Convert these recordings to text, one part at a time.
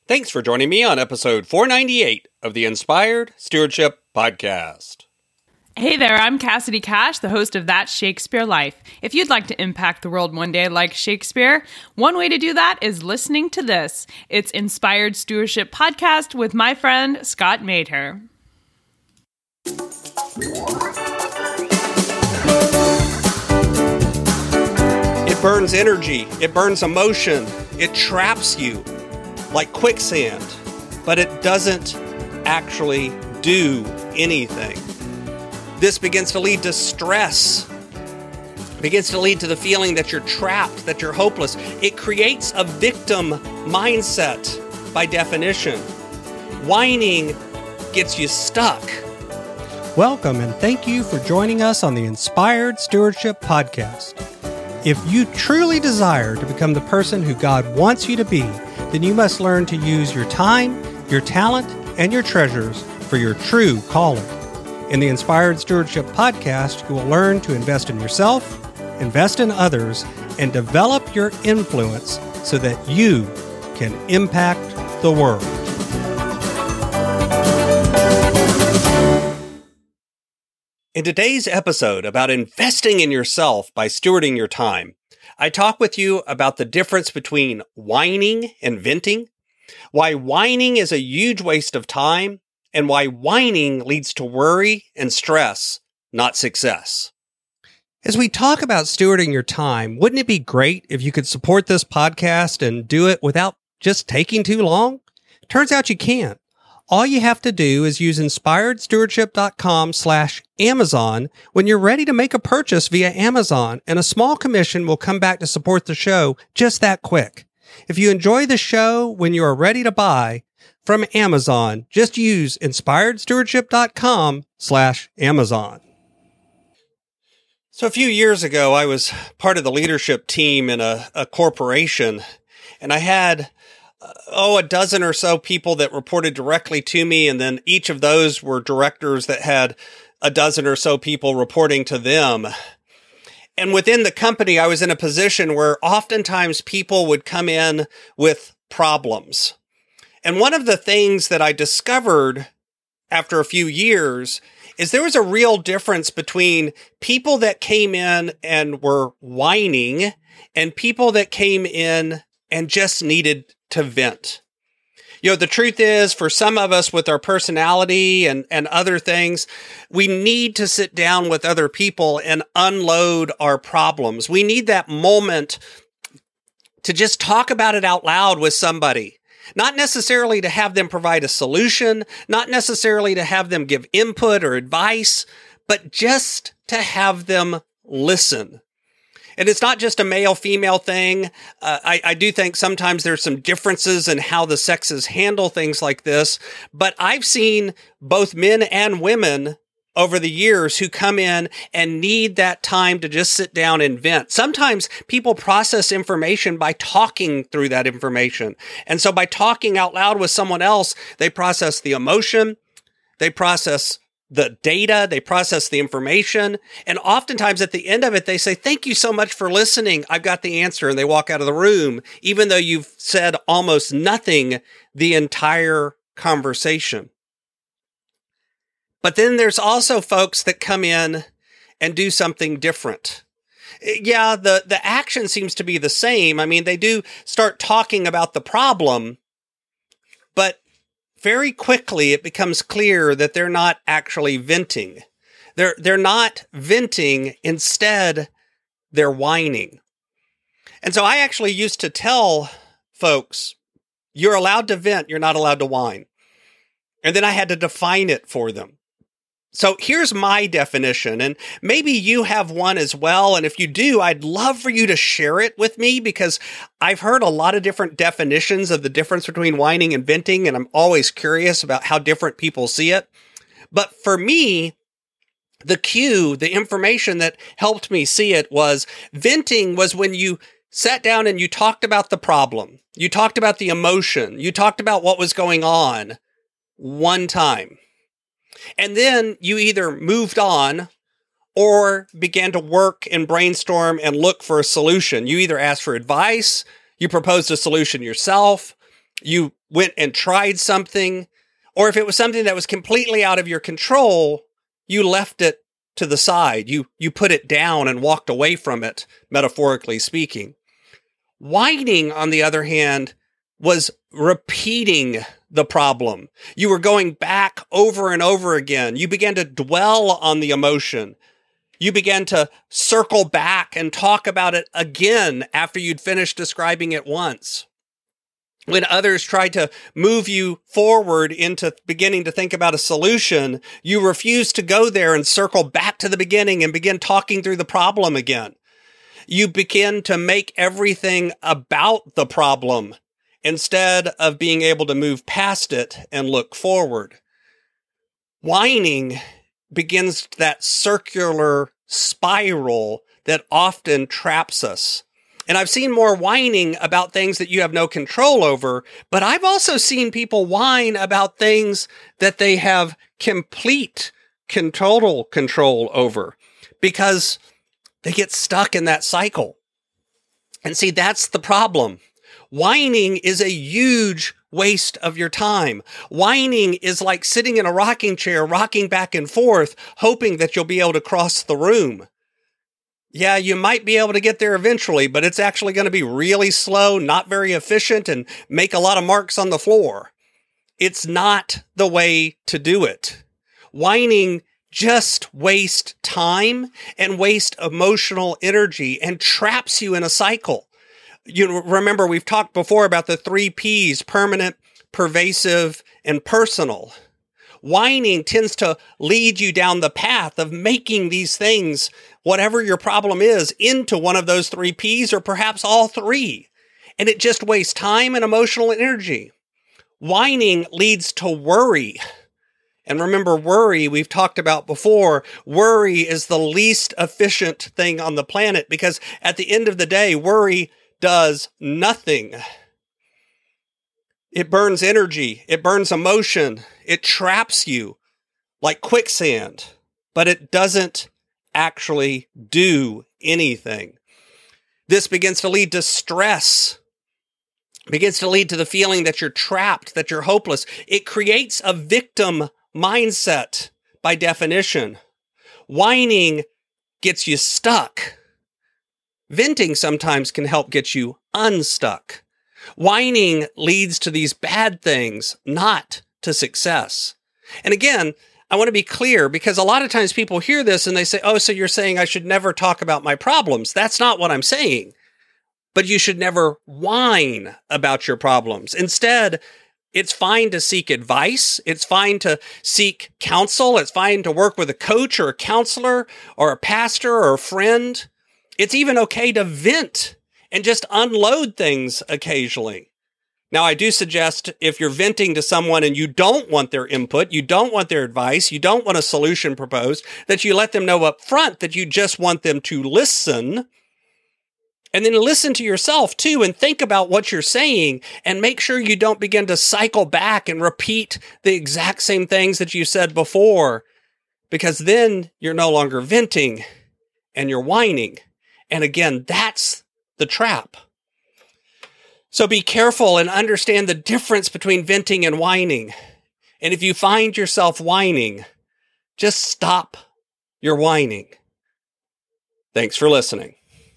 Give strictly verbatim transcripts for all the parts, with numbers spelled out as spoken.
Thanks for joining me on episode four ninety-eight of the Inspired Stewardship Podcast. Hey there, I'm Cassidy Cash, the host of That's Shakespeare Life. If you'd like to impact the world one day like Shakespeare, one way to do that is listening to this. It's Inspired Stewardship Podcast with my friend, Scott Mater. It burns energy, it burns emotion, it traps you like quicksand, but it doesn't actually do anything. This begins to lead to stress. It begins to lead to the feeling that you're trapped, that you're hopeless. It creates a victim mindset by definition. Whining gets you stuck. Welcome and thank you for joining us on the Inspired Stewardship Podcast. If you truly desire to become the person who God wants you to be, then you must learn to use your time, your talent, and your treasures for your true calling. In the Inspired Stewardship Podcast, you will learn to invest in yourself, invest in others, and develop your influence so that you can impact the world. In today's episode about investing in yourself by stewarding your time, I talk with you about the difference between whining and venting, why whining is a huge waste of time, and why whining leads to worry and stress, not success. As we talk about stewarding your time, wouldn't it be great if you could support this podcast and do it without just taking too long? Turns out you can't. All you have to do is use inspiredstewardship.com slash Amazon when you're ready to make a purchase via Amazon, and a small commission will come back to support the show just that quick. If you enjoy the show when you are ready to buy from Amazon, just use inspiredstewardship.com slash Amazon. So a few years ago, I was part of the leadership team in a, a corporation, and I had oh, a dozen or so people that reported directly to me, and then each of those were directors that had a dozen or so people reporting to them. And within the company, I was in a position where oftentimes people would come in with problems. And one of the things that I discovered after a few years is there was a real difference between people that came in and were whining and people that came in and just needed to vent. You know, the truth is, for some of us with our personality and, and other things, we need to sit down with other people and unload our problems. We need that moment to just talk about it out loud with somebody. Not necessarily to have them provide a solution, not necessarily to have them give input or advice, but just to have them listen. And it's not just a male-female thing. Uh, I, I do think sometimes there's some differences in how the sexes handle things like this. But I've seen both men and women over the years who come in and need that time to just sit down and vent. Sometimes people process information by talking through that information. And so by talking out loud with someone else, they process the emotion, they process the data, they process the information, and oftentimes at the end of it, they say, "Thank you so much for listening. I've got the answer," and they walk out of the room, even though you've said almost nothing the entire conversation. But then there's also folks that come in and do something different. Yeah, the, the action seems to be the same. I mean, they do start talking about the problem, but very quickly, it becomes clear that they're not actually venting. They're, they're not venting. Instead, they're whining. And so I actually used to tell folks, you're allowed to vent, you're not allowed to whine. And then I had to define it for them. So here's my definition, and maybe you have one as well. And if you do, I'd love for you to share it with me, because I've heard a lot of different definitions of the difference between whining and venting, and I'm always curious about how different people see it. But for me, the cue, the information that helped me see it was venting was when you sat down and you talked about the problem. You talked about the emotion. You talked about what was going on one time. And then you either moved on or began to work and brainstorm and look for a solution. You either asked for advice, you proposed a solution yourself, you went and tried something, or if it was something that was completely out of your control, you left it to the side. You, you put it down and walked away from it, metaphorically speaking. Whining, on the other hand, was repeating the problem. You were going back over and over again. You began to dwell on the emotion. You began to circle back and talk about it again after you'd finished describing it once. When others tried to move you forward into beginning to think about a solution, you refused to go there and circle back to the beginning and begin talking through the problem again. You begin to make everything about the problem instead of being able to move past it and look forward. Whining begins that circular spiral that often traps us. And I've seen more whining about things that you have no control over, but I've also seen people whine about things that they have complete, total control over because they get stuck in that cycle. And see, that's the problem. Whining is a huge waste of your time. Whining is like sitting in a rocking chair, rocking back and forth, hoping that you'll be able to cross the room. Yeah, you might be able to get there eventually, but it's actually going to be really slow, not very efficient, and make a lot of marks on the floor. It's not the way to do it. Whining just wastes time and wastes emotional energy and traps you in a cycle. You remember we've talked before about the three P's: permanent, pervasive, and personal. Whining tends to lead you down the path of making these things, whatever your problem is, into one of those three P's or perhaps all three. And it just wastes time and emotional energy. Whining leads to worry. And remember, worry, we've talked about before, worry is the least efficient thing on the planet because at the end of the day, worry does nothing. It burns energy. It burns emotion. It traps you like quicksand, but it doesn't actually do anything. This begins to lead to stress, begins to lead to the feeling that you're trapped, that you're hopeless. It creates a victim mindset by definition. Whining gets you stuck. Venting sometimes can help get you unstuck. Whining leads to these bad things, not to success. And again, I want to be clear because a lot of times people hear this and they say, oh, so you're saying I should never talk about my problems. That's not what I'm saying. But you should never whine about your problems. Instead, it's fine to seek advice. It's fine to seek counsel. It's fine to work with a coach or a counselor or a pastor or a friend. It's even okay to vent and just unload things occasionally. Now, I do suggest if you're venting to someone and you don't want their input, you don't want their advice, you don't want a solution proposed, that you let them know up front that you just want them to listen. And then listen to yourself too and think about what you're saying and make sure you don't begin to cycle back and repeat the exact same things that you said before, because then you're no longer venting and you're whining. And again, that's the trap. So be careful and understand the difference between venting and whining. And if you find yourself whining, just stop your whining. Thanks for listening.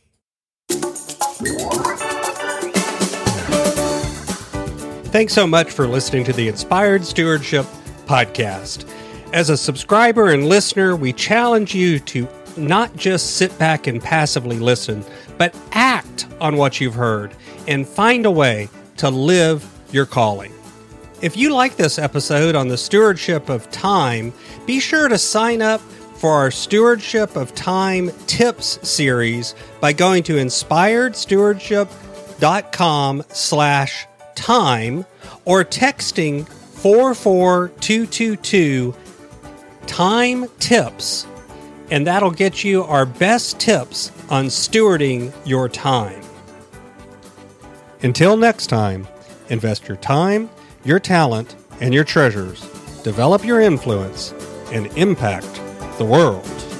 Thanks so much for listening to the Inspired Stewardship Podcast. As a subscriber and listener, we challenge you to not just sit back and passively listen, but act on what you've heard and find a way to live your calling. If you like this episode on the stewardship of time, be sure to sign up for our Stewardship of Time Tips series by going to inspiredstewardship.com slash time or texting four four two two two time tips, and that'll get you our best tips on stewarding your time. Until next time, invest your time, your talent, and your treasures. Develop your influence and impact the world.